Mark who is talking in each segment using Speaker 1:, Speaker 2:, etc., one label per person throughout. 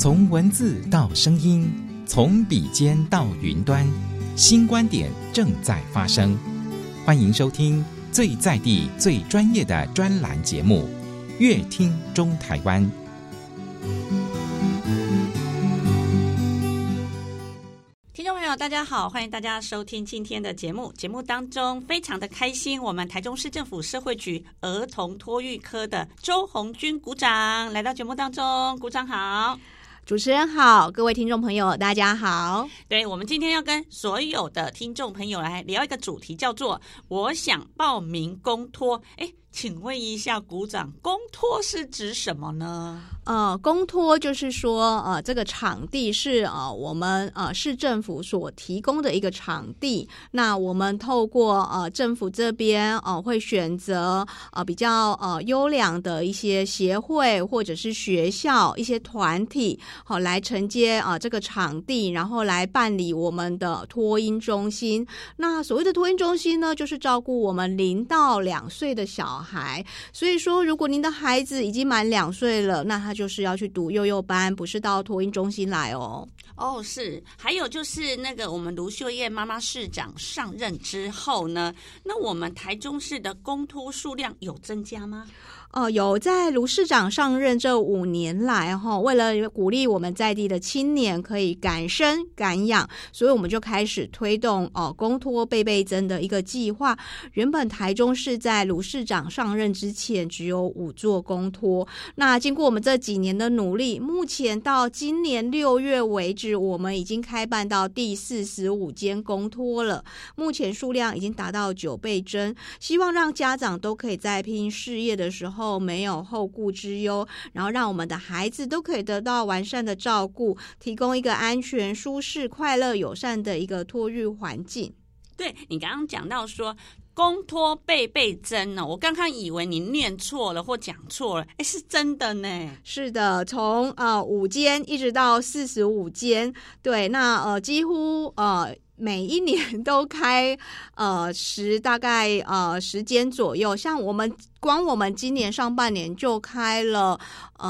Speaker 1: 从文字到声音，从笔尖到云端，新观点正在发生。欢迎收听最在地、最专业的专栏节目《乐听中台湾》。
Speaker 2: 听众朋友大家好，欢迎大家收听今天的节目。节目当中非常的开心，我们台中市政府社会局儿童托育科的周红君股长来到节目当中。股长好。
Speaker 3: 主持人好，各位听众朋友大家好。
Speaker 2: 对，我们今天要跟所有的听众朋友来聊一个主题，叫做我想报名公托。请问一下股长，公托是指什么呢？
Speaker 3: 公托就是说，这个场地是我们市政府所提供的一个场地。那我们透过政府这边会选择比较优良的一些协会或者是学校一些团体，来承接这个场地，然后来办理我们的托婴中心。那所谓的托婴中心呢，就是照顾我们0到2岁的小孩。所以说，如果您的孩子已经满2岁了，那他就是要去读幼幼班，不是到托婴中心来哦。
Speaker 2: 是。还有就是那个我们卢秀燕妈妈市长上任之后呢，那我们台中市的公托数量有增加吗？
Speaker 3: 有，在卢市长上任这5年来，为了鼓励我们在地的青年可以敢生敢养，所以我们就开始推动公托倍增的一个计划。原本台中市在卢市长上任之前只有5座公托，那经过我们这几年的努力，目前到今年6月为止，我们已经开办到第45间公托了，目前数量已经达到9倍增，希望让家长都可以在拼事业的时候没有后顾之忧，然后让我们的孩子都可以得到完善的照顾，提供一个安全、舒适、快乐、友善的一个托育环境。
Speaker 2: 对，你刚刚讲到说公托倍增呢，我刚刚以为你念错了或讲错了，是真的呢。
Speaker 3: 是的，从5间一直到45间，对，那几乎每一年都开大概10间左右，像我们今年上半年就开了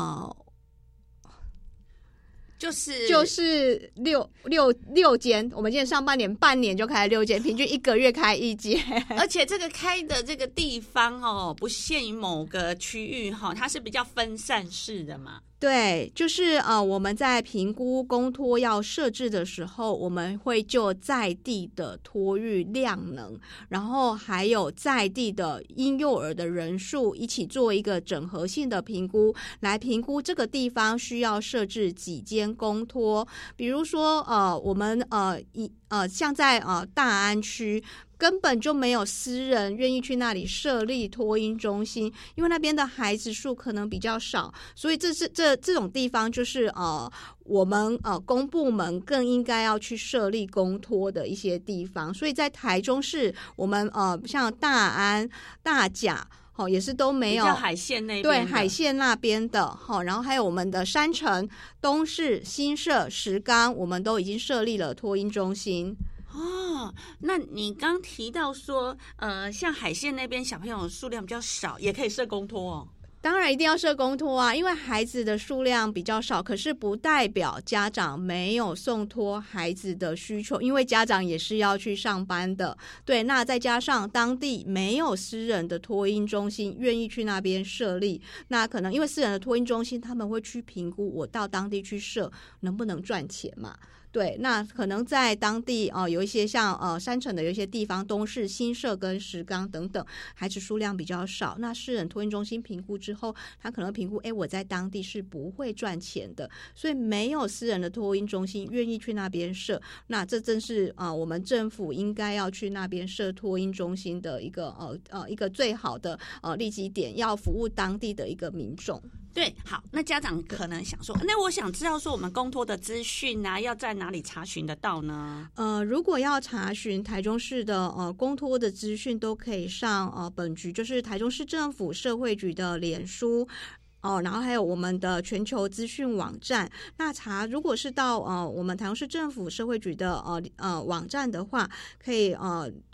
Speaker 3: 就是六间，我们今年上半年半年就开了6间，平均1个月开1间，
Speaker 2: 而且这个开的这个地方不限于某个区域它是比较分散式的嘛。
Speaker 3: 对，就是我们在评估公托要设置的时候，我们会就在地的托育量能，然后还有在地的婴幼儿的人数一起做一个整合性的评估，来评估这个地方需要设置几间公托。比如说我们像在大安区根本就没有私人愿意去那里设立托婴中心，因为那边的孩子数可能比较少，所以这种地方就是我们公部门更应该要去设立公托的一些地方。所以在台中市，我们像大安、大甲也是都没有，
Speaker 2: 比较海线那边的，
Speaker 3: 对，海线那边的然后还有我们的山城、东势、新社、石冈，我们都已经设立了托婴中心。
Speaker 2: 那你刚提到说像海线那边小朋友数量比较少，也可以设公托哦？
Speaker 3: 当然一定要设公托啊，因为孩子的数量比较少，可是不代表家长没有送托孩子的需求，因为家长也是要去上班的。对，那再加上当地没有私人的托婴中心愿意去那边设立，那可能因为私人的托婴中心他们会去评估我到当地去设能不能赚钱嘛。对，那可能在当地有一些像山城的有一些地方，东势、新社跟石冈等等，孩子数量比较少。那私人托婴中心评估之后，他可能评估，我在当地是不会赚钱的，所以没有私人的托婴中心愿意去那边设。那这正是我们政府应该要去那边设托婴中心的一个最好的立基点，要服务当地的一个民众。
Speaker 2: 对，好，那家长可能想说，那我想知道说我们公托的资讯啊，要在哪里查询得到呢？
Speaker 3: 如果要查询台中市的公托的资讯，都可以上本局，就是台中市政府社会局的脸书。然后还有我们的全球资讯网站。那如果是到我们台中市政府社会局的网站的话，可以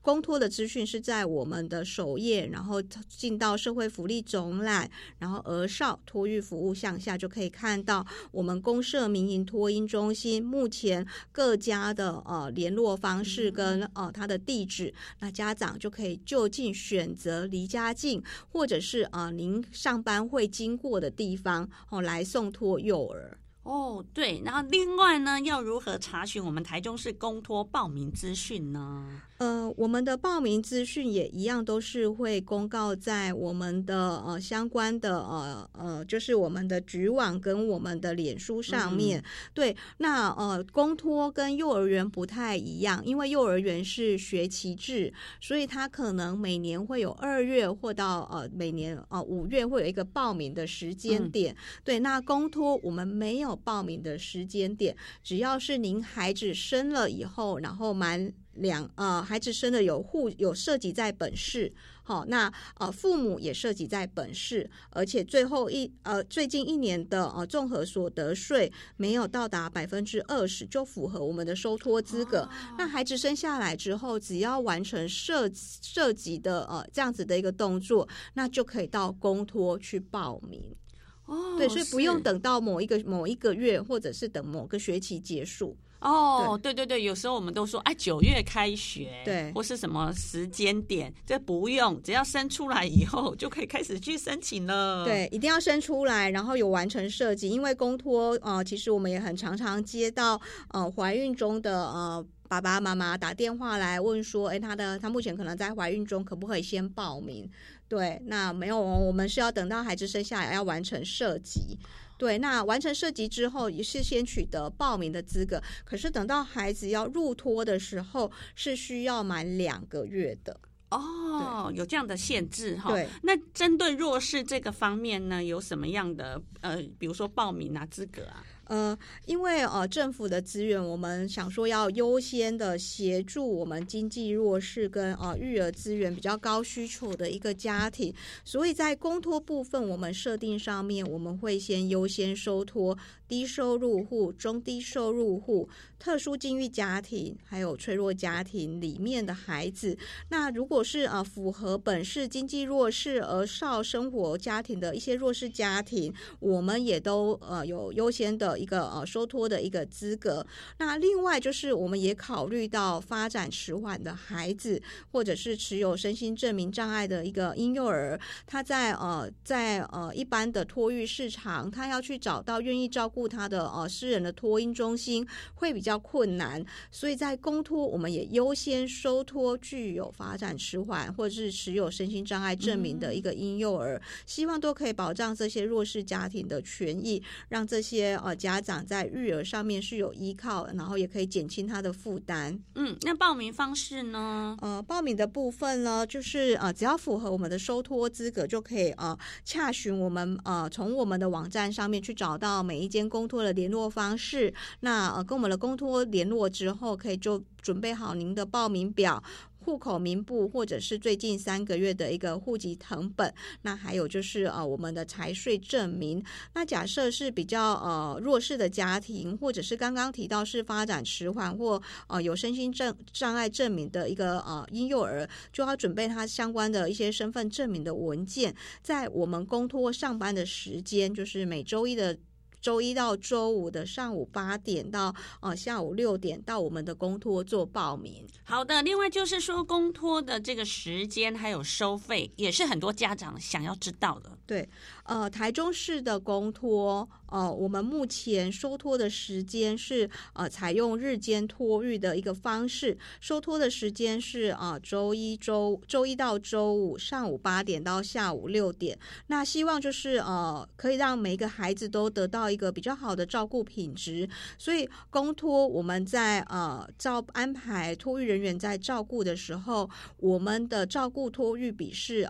Speaker 3: 公托的资讯是在我们的首页，然后进到社会福利总览，然后儿少托育服务项下就可以看到我们公社民营托婴中心目前各家的联络方式跟它的地址，那家长就可以就近选择离家近或者是您上班会经过的地方来送托幼儿。
Speaker 2: 对，然后另外呢，要如何查询我们台中市公托报名资讯呢？
Speaker 3: 我们的报名资讯也一样都是会公告在我们的相关的就是我们的局网跟我们的脸书上面。对，那公托跟幼儿园不太一样，因为幼儿园是学期制，所以它可能每年会有2月或到每年5月会有一个报名的时间点。对，那公托我们没有报名的时间点，只要是您孩子生了以后，然后满孩子生的有涉及在本市，那父母也涉及在本市，而且最近一年的综合所得税没有到达20%，就符合我们的收托资格。那孩子生下来之后，只要完成涉及的这样子的一个动作，那就可以到公托去报名。对，所以不用等到某一个月，或者是等某个学期结束。
Speaker 2: 对，有时候我们都说9月开学，
Speaker 3: 对，
Speaker 2: 或是什么时间点，这不用，只要生出来以后就可以开始去申请了。
Speaker 3: 对，一定要生出来，然后有完成设计，因为公托其实我们也很常接到怀孕中的爸爸妈妈打电话来问说，他目前可能在怀孕中，可不可以先报名？对，那没有，我们是要等到孩子生下来要完成设计。对，那完成设计之后也是先取得报名的资格，可是等到孩子要入托的时候是需要满2个月的。
Speaker 2: 有这样的限制哈。
Speaker 3: 对，
Speaker 2: 那针对弱势这个方面呢，有什么样的比如说报名资格啊？
Speaker 3: 因为政府的资源，我们想说要优先的协助我们经济弱势跟育儿资源比较高需求的一个家庭，所以在公托部分，我们设定上面我们会先优先收托低收入户、中低收入户、特殊境遇家庭还有脆弱家庭里面的孩子。那如果是符合本市经济弱势儿少生活家庭的一些弱势家庭，我们也都有优先的一个收托的一个资格。那另外就是我们也考虑到发展迟缓的孩子，或者是持有身心证明障碍的一个婴幼儿，他在一般的托育市场，他要去找到愿意照顾他的私人的托婴中心会比较困难，所以在公托我们也优先收托具有发展迟缓或者是持有身心障碍证明的一个婴幼儿，希望都可以保障这些弱势家庭的权益，让这些家长在育儿上面是有依靠，然后也可以减轻他的负担。
Speaker 2: 那报名方式呢？
Speaker 3: 报名的部分呢，就是只要符合我们的收托资格，就可以洽询我们从我们的网站上面去找到每一间公托的联络方式。那跟我们的公托联络之后，可以就准备好您的报名表、户口名簿或者是最近3个月的一个户籍誊本，那还有就是我们的财税证明。那假设是比较弱势的家庭，或者是刚刚提到是发展迟缓或有身心障碍证明的一个婴幼儿，就要准备他相关的一些身份证明的文件，在我们公托上班的时间，就是每周一到周五的上午8点到下午6点到我们的公托做报名。
Speaker 2: 好的，另外就是说公托的这个时间还有收费，也是很多家长想要知道的。
Speaker 3: 对，台中市的公托，我们目前收托的时间是采用日间托育的一个方式，收托的时间是周一到周五上午8点到下午6点。那希望就是可以让每一个孩子都得到一个比较好的照顾品质，所以公托我们在安排托育人员在照顾的时候，我们的照顾托育比是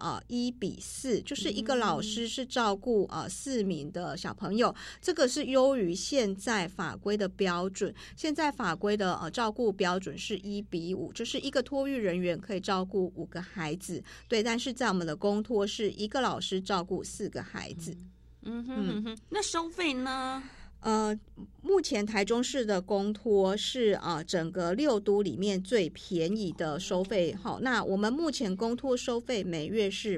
Speaker 3: 1:4，就是一个老师是照顾4名的小朋友，这个是优于现在法规的标准。现在法规的照顾标准是1:5，就是一个托育人员可以照顾5个孩子。对，但是在我们的公托是一个老师照顾4个孩子。
Speaker 2: 那收费呢？
Speaker 3: 目前台中市的公托是整个6都里面最便宜的收费。好，那我们目前公托收费每月是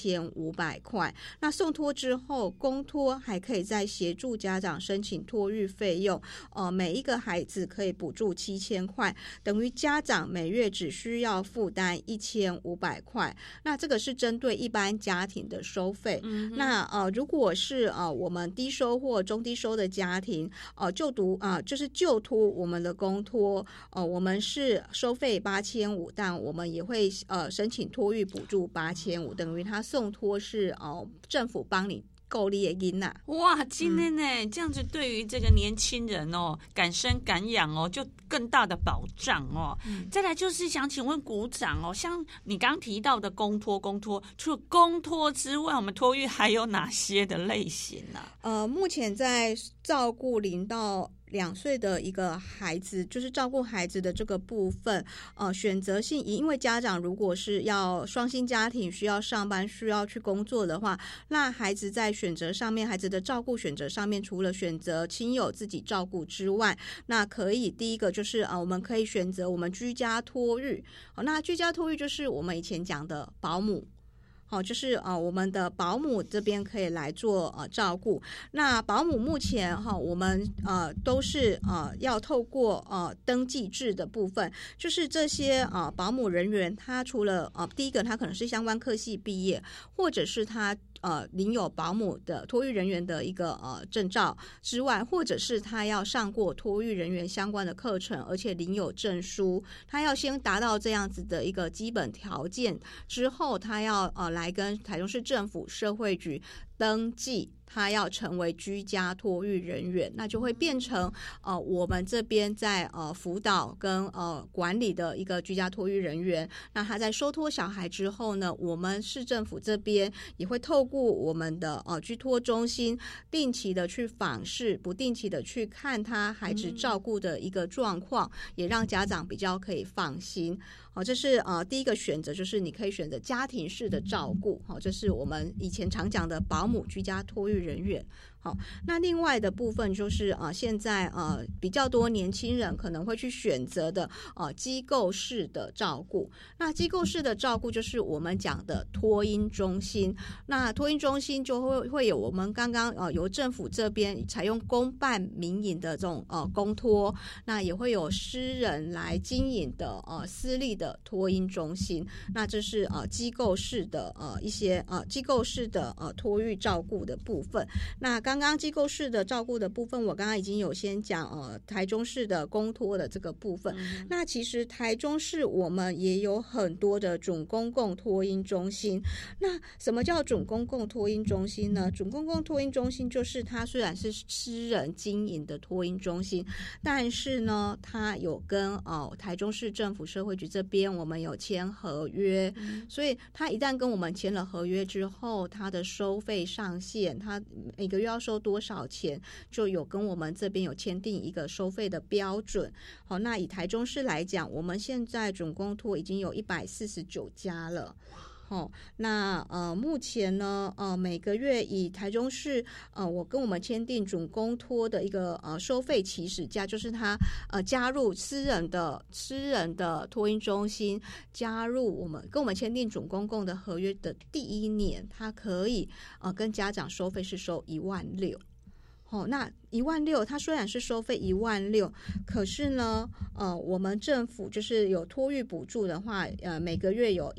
Speaker 3: 8500块。那送托之后，公托还可以再协助家长申请托育费用，每一个孩子可以补助7000块，等于家长每月只需要负担1500块。那这个是针对一般家庭的收费。那如果是我们低收或中低收的家庭，就是就托我们的公托，我们是收费8500，但我们也会申请托育补助8500，等于他送托是政府帮你够力的囡仔。
Speaker 2: 哇，今天呢，这样子对于这个年轻人敢生敢养就更大的保障再来就是想请问股长像你刚提到的公托，除了公托之外，我们托育还有哪些的类型呢？
Speaker 3: 目前在照顾0到2岁的一个孩子，就是照顾孩子的这个部分，选择性，因为家长如果是要双薪家庭，需要上班，需要去工作的话，那孩子在选择上面，孩子的照顾选择上面，除了选择亲友自己照顾之外，那可以第一个就是我们可以选择我们居家托育。那居家托育就是我们以前讲的保姆。就是我们的保姆这边可以来做照顾。那保姆目前我们都是要透过登记制的部分，就是这些保姆人员，他除了第一个他可能是相关科系毕业，或者是他领有保姆的托育人员的一个证照之外，或者是他要上过托育人员相关的课程，而且领有证书，他要先达到这样子的一个基本条件之后，他要来跟台中市政府社会局登记，他要成为居家托育人员，那就会变成我们这边在辅导跟管理的一个居家托育人员。那他在收托小孩之后呢，我们市政府这边也会透过我们的居托中心定期的去访视，不定期的去看他孩子照顾的一个状况，也让家长比较可以放心。这是第一个选择，就是你可以选择家庭式的照顾。这是我们以前常讲的保姆居家托育人员。好，那另外的部分就是现在比较多年轻人可能会去选择的机构式的照顾。那机构式的照顾就是我们讲的托婴中心。那托婴中心就会有我们刚刚由政府这边采用公办民营的这种公托，那也会有私人来经营的私立的托婴中心。那这是机构式的一些机构式的托育照顾的部分。那刚刚机构式的照顾的部分，我刚刚已经有先讲台中市的公托的这个部分。那其实台中市我们也有很多的准公共托婴中心。那什么叫准公共托婴中心呢？准公共托婴中心就是它虽然是私人经营的托婴中心，但是呢它有跟台中市政府社会局这边我们有签合约，所以它一旦跟我们签了合约之后，它的收费上限，它每个月要收多少钱，就有跟我们这边有签订一个收费的标准。好，那以台中市来讲，我们现在准公托已经有149家了。那目前呢每个月以台中市我跟我们签订准公托的一个收费起始价，就是他加入私人的托婴中心，加入跟我们签订准公共的合约的第一年，他可以跟家长收费是收16000。那16000，它虽然是收费16000，可是呢，我们政府就是有托育补助的话，每个月有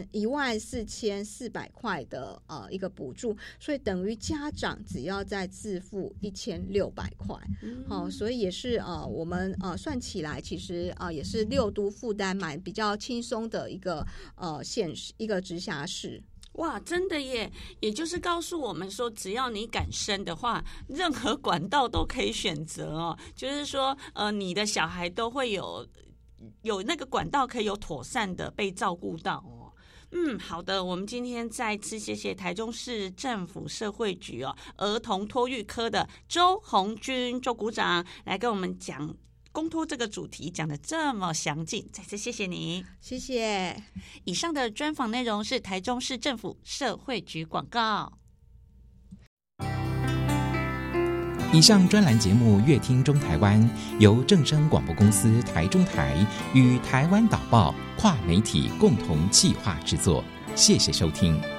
Speaker 3: 14400块的一个补助，所以等于家长只要再自付1600块。所以也是我们算起来，其实也是6都负担比较轻松的一个一个直辖市。
Speaker 2: 哇，真的耶！也就是告诉我们说，只要你敢生的话，任何管道都可以选择就是说，你的小孩都会有那个管道可以有妥善的被照顾到好的，我们今天再次谢谢台中市政府社会局儿童托育科的周红军周股长来跟我们讲公托这个主题讲得这么详尽，再次谢谢你。
Speaker 3: 谢谢。
Speaker 2: 以上的专访内容是台中市政府社会局广告。
Speaker 1: 以上专栏节目《乐听中台湾》由正声广播公司台中台与台湾导报跨媒体共同企划制作，谢谢收听。